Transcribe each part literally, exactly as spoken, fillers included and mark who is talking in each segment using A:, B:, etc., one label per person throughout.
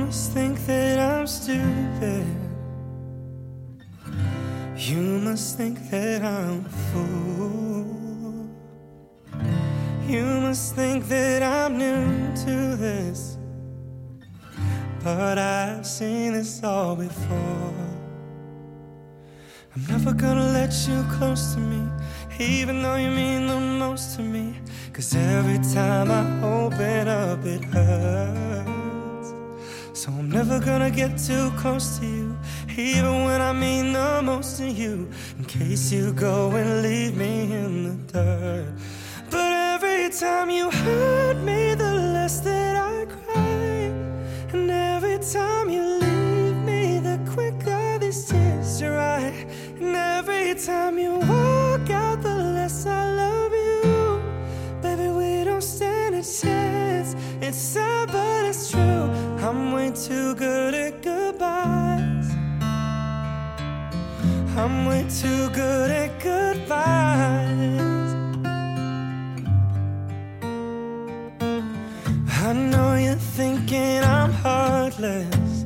A: must think that I'm stupid. You must think that I'm a fool. You must think that I'm new to this, but I've seen this all before. I'm never gonna let you close to me, even though you mean the most to me. Cause every time I open up it hurts. So I'm never gonna get too close to you, even when I mean the most to you, in case you go and leave me in the dirt. But every time you hurt me, the less that I cry. And every time you leave me, the quicker these tears dry. And every time you walk out, the less I love you. Baby, we don't stand a chance. It's sad, but it's true. I'm way too good at goodbyes. I'm way too good at goodbyes. I know you're thinking I'm heartless.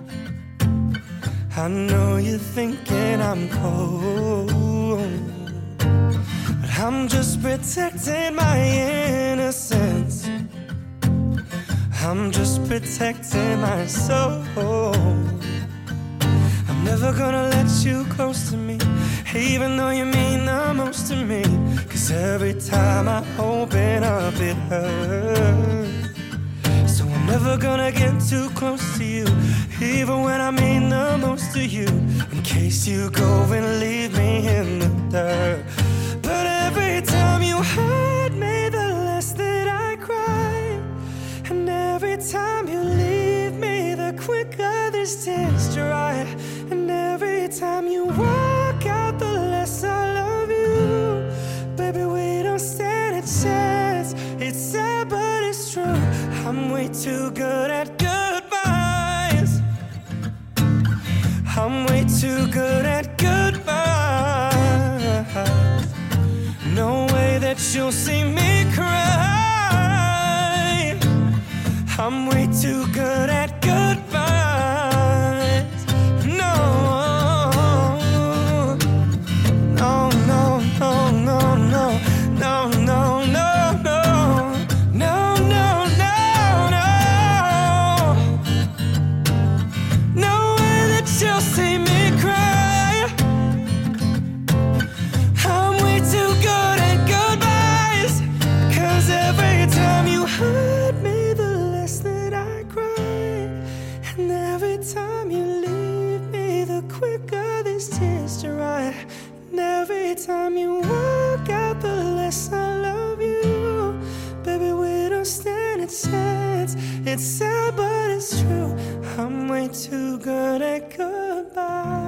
A: I know you're thinking I'm cold, but I'm just protecting my innocence. I'm just protecting my soul. I'm never gonna let you close to me, even though you mean the most to me. Cause every time I open up it hurts. So I'm never gonna get too close to you, even when I mean the most to you, in case you go and leave me in the dirt. But every time you hurt me, the less that I cry. And every time you leave me, the quicker this tears dry. And every time you walk out, the less I love you. Baby, we don't stand a chance. It's sad, but it's true. I'm way too good at goodbyes. I'm way too good at goodbyes. No way that you'll see me cry. I'm way too good at goodbyes. No, no, no, no, no, no, no, no, no, no, no, no, no, no. No way that you'll see me cry. I'm way too good at goodbyes. Cause every time you hurt me, the less that I cry. And every time you leave me, the quicker these tears dry. And every time you walk out, the less I love you. Baby, we don't stand a chance. It's sad, but it's true. I'm way too good at goodbye.